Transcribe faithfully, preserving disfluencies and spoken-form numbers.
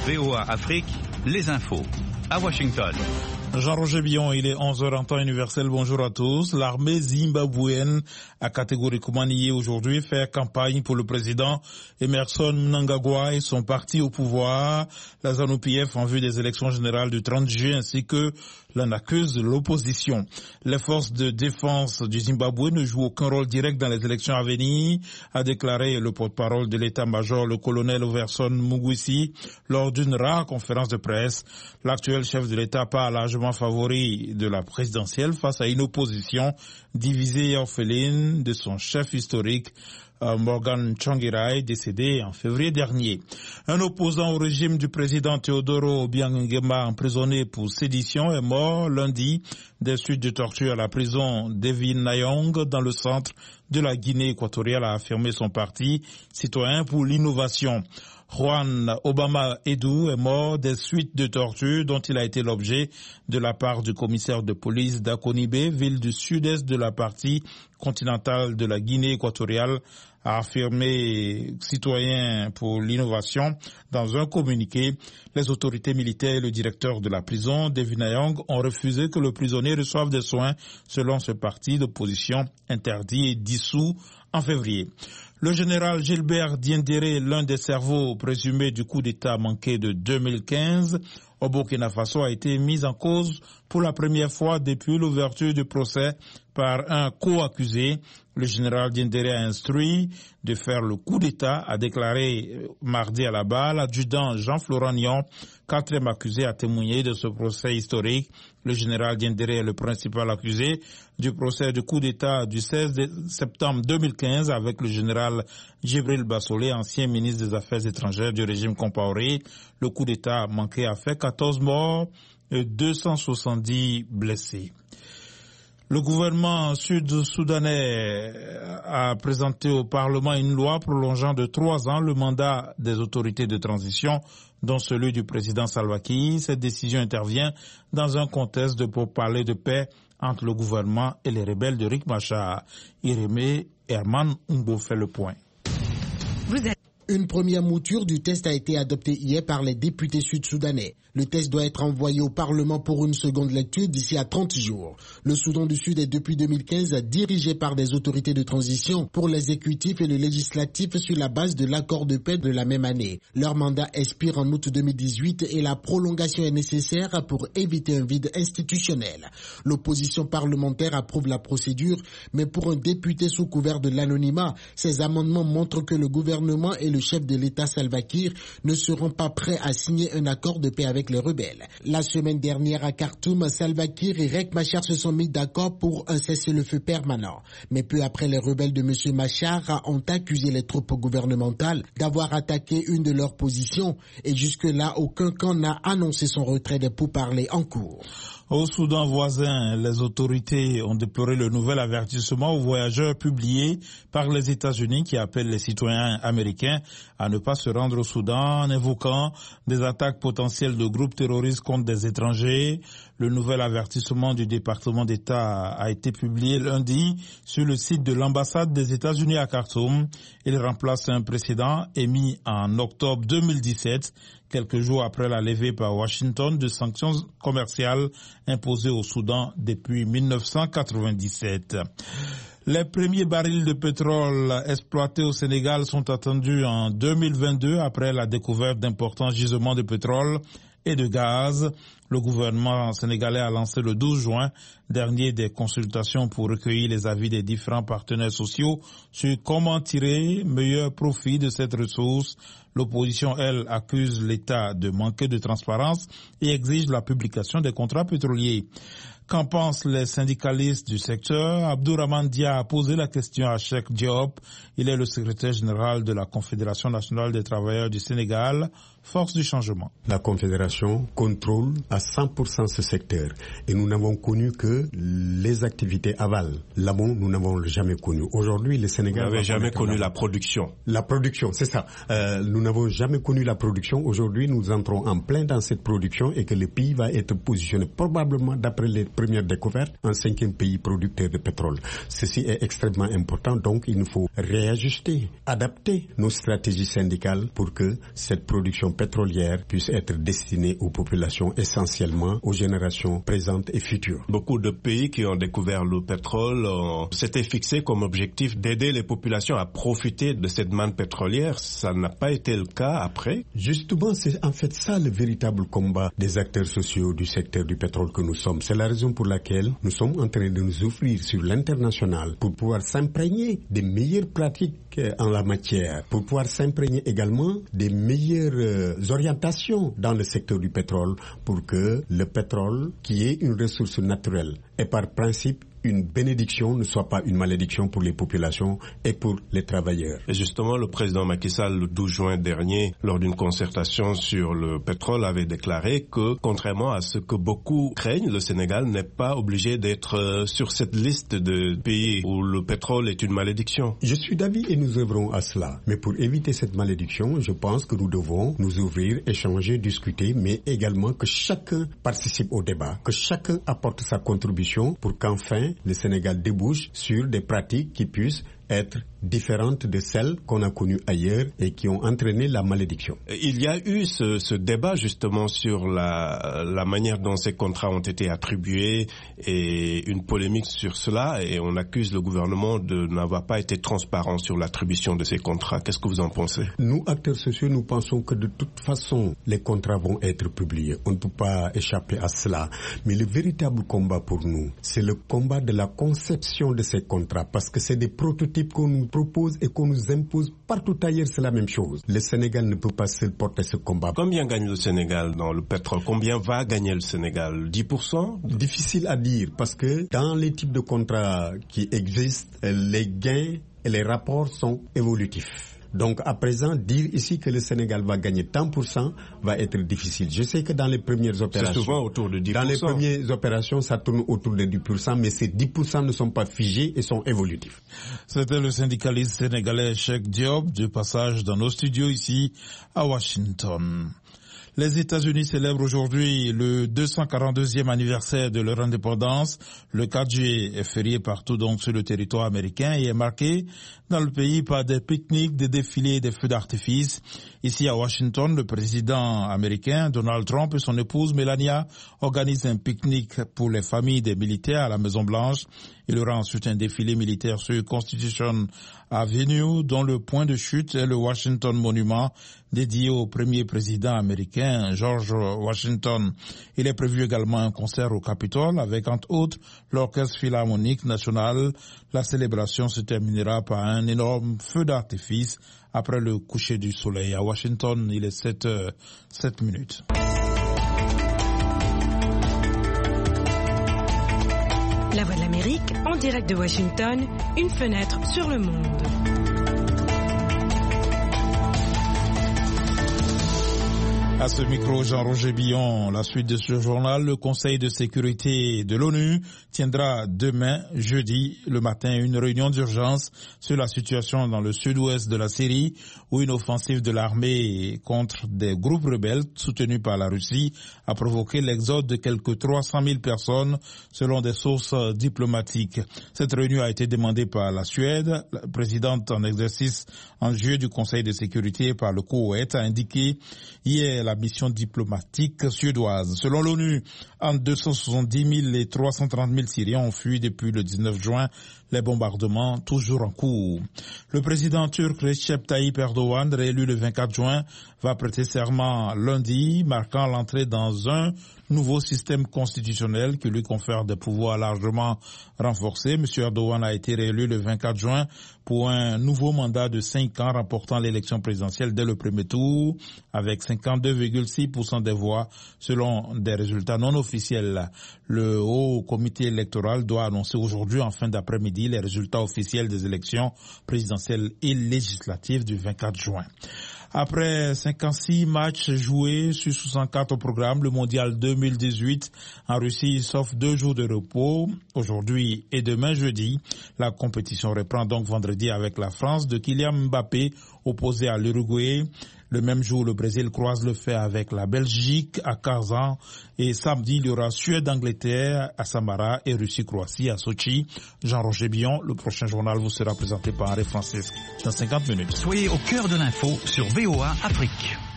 V O A Afrique, les infos. À Washington. Jean-Roger Billon, il est onze heures en temps universel. Bonjour à tous. L'armée zimbabwéenne a catégoriquement nié aujourd'hui faire campagne pour le président Emmerson Mnangagwa et son parti au pouvoir, la ZANU-P F, en vue des élections générales du trente juillet, ainsi que l'en accuse l'opposition. Les forces de défense du Zimbabwe ne jouent aucun rôle direct dans les élections à venir, a déclaré le porte-parole de l'état-major, le colonel Overson Mugwisi, lors d'une rare conférence de presse. L'actuel chef de l'État part largement favori de la présidentielle face à une opposition divisée et orpheline de son chef historique, Morgan Tsvangirai, décédé en février dernier. Un opposant au régime du président Teodoro Obiang-Nguema, emprisonné pour sédition, est mort lundi des suites de torture à la prison d'Evin Nayong dans le centre de la Guinée équatoriale, a affirmé son parti Citoyen pour l'innovation. Juan Obama Edu est mort des suites de torture dont il a été l'objet de la part du commissaire de police d'Akonibé, ville du sud-est de la partie continentale de la Guinée équatoriale, a affirmé Citoyen pour l'innovation dans un communiqué. Les autorités militaires et le directeur de la prison d'Evinayong ont refusé que le prisonnier reçoive des soins selon ce parti d'opposition interdit et dissous en février. Le général Gilbert Diendéré, l'un des cerveaux présumés du coup d'État manqué de deux mille quinze au Burkina Faso, a été mis en cause pour la première fois depuis l'ouverture du procès par un co-accusé. Le général Diendéré a instruit de faire le coup d'État, a déclaré mardi à la barre l'adjudant Jean-Florent Nion, quatrième accusé, a témoigné de ce procès historique. Le général Diendéré est le principal accusé du procès du coup d'État du seize septembre deux mille quinze avec le général Djibril Bassolé, ancien ministre des Affaires étrangères du régime Compaoré. Le coup d'État manqué a fait quatorze morts et deux cent soixante-dix blessés. Le gouvernement sud-soudanais a présenté au Parlement une loi prolongeant de trois ans le mandat des autorités de transition, dont celui du président Salva Kiir. Cette décision intervient dans un contexte de pourparlers de paix entre le gouvernement et les rebelles de Riek Machar. Irémé Herman Umbo fait le point. Vous êtes... Une première mouture du test a été adoptée hier par les députés sud-soudanais. Le test doit être envoyé au Parlement pour une seconde lecture d'ici à trente jours. Le Soudan du Sud est depuis deux mille quinze dirigé par des autorités de transition pour l'exécutif et le législatif sur la base de l'accord de paix de la même année. Leur mandat expire en août deux mille dix-huit et la prolongation est nécessaire pour éviter un vide institutionnel. L'opposition parlementaire approuve la procédure, mais pour un député sous couvert de l'anonymat, ces amendements montrent que le gouvernement et le chef de l'État Salva Kiir ne seront pas prêts à signer un accord de paix avec les rebelles. La semaine dernière à Khartoum, Salva Kiir et Riek Machar se sont mis d'accord pour un cessez-le-feu permanent. Mais peu après, les rebelles de M. Machar ont accusé les troupes gouvernementales d'avoir attaqué une de leurs positions et jusque-là, aucun camp n'a annoncé son retrait des pourparlers en cours. Au Soudan voisin, les autorités ont déploré le nouvel avertissement aux voyageurs publié par les États-Unis qui appellent les citoyens américains à ne pas se rendre au Soudan en évoquant des attaques potentielles de groupes terroristes contre des étrangers. Le nouvel avertissement du département d'État a été publié lundi sur le site de l'ambassade des États-Unis à Khartoum. Il remplace un précédent émis en octobre deux mille dix-sept, quelques jours après la levée par Washington de sanctions commerciales imposées au Soudan depuis mille neuf cent quatre-vingt-dix-sept. Les premiers barils de pétrole exploités au Sénégal sont attendus en deux mille vingt-deux après la découverte d'importants gisements de pétrole et de gaz. Le gouvernement sénégalais a lancé le douze juin dernier des consultations pour recueillir les avis des différents partenaires sociaux sur comment tirer meilleur profit de cette ressource. L'opposition, elle, accuse l'État de manquer de transparence et exige la publication des contrats pétroliers. Qu'en pensent les syndicalistes du secteur? Abdourahmane Dia a posé la question à Cheikh Diop. Il est le secrétaire général de la Confédération nationale des travailleurs du Sénégal, force du changement. La Confédération contrôle à cent pour cent ce secteur et nous n'avons connu que les activités aval. L'amont, nous n'avons jamais connu. Aujourd'hui, le Sénégal... Vous n'avez jamais connu la production. La production, c'est ça. Euh, nous n'avons jamais connu la production. Aujourd'hui, nous entrons en plein dans cette production et que le pays va être positionné probablement, d'après les premières découvertes, en cinquième pays producteur de pétrole. Ceci est extrêmement important, donc il nous faut réajuster, adapter nos stratégies syndicales pour que cette production production pétrolière puisse être destinée aux populations, essentiellement aux générations présentes et futures. Beaucoup de pays qui ont découvert le pétrole euh, s'étaient fixés comme objectif d'aider les populations à profiter de cette manne pétrolière. Ça n'a pas été le cas après. Justement, c'est en fait ça le véritable combat des acteurs sociaux du secteur du pétrole que nous sommes. C'est la raison pour laquelle nous sommes en train de nous offrir sur l'international pour pouvoir s'imprégner des meilleures pratiques en la matière, pour pouvoir s'imprégner également des meilleures euh, orientations dans le secteur du pétrole pour que le pétrole, qui est une ressource naturelle, est par principe une bénédiction, ne soit pas une malédiction pour les populations et pour les travailleurs. Et justement, le président Macky Sall, le douze juin dernier, lors d'une concertation sur le pétrole, avait déclaré que, contrairement à ce que beaucoup craignent, le Sénégal n'est pas obligé d'être sur cette liste de pays où le pétrole est une malédiction. Je suis d'avis et nous œuvrons à cela. Mais pour éviter cette malédiction, je pense que nous devons nous ouvrir, échanger, discuter, mais également que chacun participe au débat, que chacun apporte sa contribution pour qu'enfin le Sénégal débouche sur des pratiques qui puissent être différentes de celles qu'on a connues ailleurs et qui ont entraîné la malédiction. Il y a eu ce, ce débat justement sur la, la manière dont ces contrats ont été attribués et une polémique sur cela, et on accuse le gouvernement de n'avoir pas été transparent sur l'attribution de ces contrats. Qu'est-ce que vous en pensez? Nous, acteurs sociaux, nous pensons que de toute façon, les contrats vont être publiés. On ne peut pas échapper à cela. Mais le véritable combat pour nous, c'est le combat de la conception de ces contrats, parce que c'est des prototypes qu'on nous propose et qu'on nous impose partout ailleurs, c'est la même chose. Le Sénégal ne peut pas seul porter ce combat. Combien gagne le Sénégal dans le pétrole? Combien va gagner le Sénégal? dix pour cent? Difficile à dire, parce que dans les types de contrats qui existent, les gains et les rapports sont évolutifs. Donc à présent, dire ici que le Sénégal va gagner tant pour cent va être difficile. Je sais que dans les premières opérations, c'est souvent autour de dix pour cent. Dans les premières opérations, ça tourne autour de dix pour cent, mais ces dix pour cent ne sont pas figés et sont évolutifs. C'était le syndicaliste sénégalais Cheikh Diop, de passage dans nos studios ici à Washington. Les États-Unis célèbrent aujourd'hui le deux cent quarante-deuxième anniversaire de leur indépendance. Le quatre juillet est férié partout donc sur le territoire américain et est marqué dans le pays par des pique-niques, des défilés et des feux d'artifice. Ici à Washington, le président américain Donald Trump et son épouse Melania organisent un pique-nique pour les familles des militaires à la Maison-Blanche. Il y aura ensuite un défilé militaire sur Constitution Avenue, dont le point de chute est le Washington Monument, dédié au premier président américain, George Washington. Il est prévu également un concert au Capitole avec, entre autres, l'Orchestre Philharmonique National. La célébration se terminera par un énorme feu d'artifice après le coucher du soleil. À Washington, il est sept heures sept minutes. La Voix de l'Amérique, en direct de Washington, une fenêtre sur le monde. À ce micro, Jean-Roger Billon. La suite de ce journal, le Conseil de sécurité de l'ONU tiendra demain, jeudi, le matin, une réunion d'urgence sur la situation dans le sud-ouest de la Syrie, où une offensive de l'armée contre des groupes rebelles soutenus par la Russie a provoqué l'exode de quelques trois cent mille personnes, selon des sources diplomatiques. Cette réunion a été demandée par la Suède. La présidente en exercice en juillet du Conseil de sécurité par le Koweït a indiqué hier la mission diplomatique suédoise. Selon l'ONU, entre deux cent soixante-dix mille et trois cent trente mille Syriens ont fui depuis le dix-neuf juin, les bombardements toujours en cours. Le président turc Recep Tayyip Erdogan, réélu le vingt-quatre juin, va prêter serment lundi, marquant l'entrée dans un nouveau système constitutionnel qui lui confère des pouvoirs largement renforcés. M. Erdogan a été réélu le vingt-quatre juin pour un nouveau mandat de cinq ans, remportant l'élection présidentielle dès le premier tour avec cinquante-deux virgule six pour cent des voix selon des résultats non officiels. Le Haut Comité électoral doit annoncer aujourd'hui en fin d'après-midi les résultats officiels des élections présidentielles et législatives du vingt-quatre juin. Après cinquante-six matchs joués sur soixante-quatre au programme, le mondial deux mille dix-huit en Russie, sauf deux jours de repos, aujourd'hui et demain jeudi. La compétition reprend donc vendredi avec la France de Kylian Mbappé opposé à l'Uruguay. Le même jour, le Brésil croise le fer avec la Belgique à Kazan. Et samedi, il y aura Suède-Angleterre à Samara et Russie-Croatie à Sochi. Jean-Roger Billon, le prochain journal vous sera présenté par Henri Francisque dans cinquante minutes. Soyez au cœur de l'info sur V O A Afrique.